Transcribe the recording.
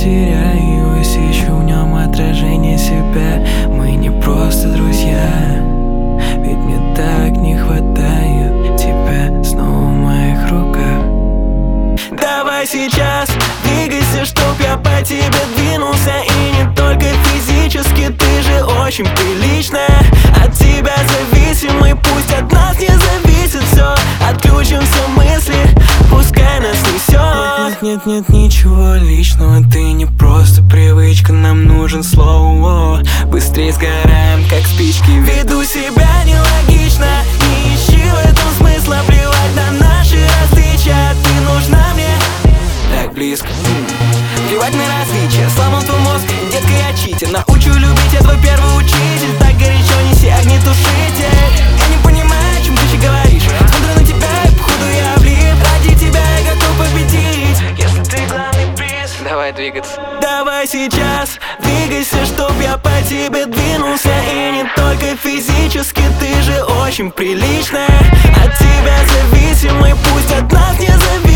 теряюсь, ищу в нем отражение себя. Мы не просто друзья, ведь мне так не хватает тебя снова в моих руках. Давай сейчас двигайся, чтоб я по тебе двинулся. И не только физически, ты же очень приличная. От тебя зависимый, пусть от нас не зависит все. Отключим все мысли, пускай нас несет. Нет, ничего личного, ты не просто привычка. Нам нужен слово, быстрее сгораем, как спички. Веду себя нелогично, не ищи в этом смысла. Плевать на наши различия, ты нужна мне так близко. Плевать на различия, сломал твой мозг, детка, я читер. Научу любить, я твой первый учитель. Так горячо неси огнетушитель. Я не понимаю, о чем ты еще говоришь. Смотрю на тебя и походу я влип. Ради тебя я готов победить, если ты главный приз. Давай двигаться. Давай сейчас двигайся, чтоб я по тебе двинулся. И не только физически, ты же очень приличная. От тебя зависимый, пусть от нас не зависит.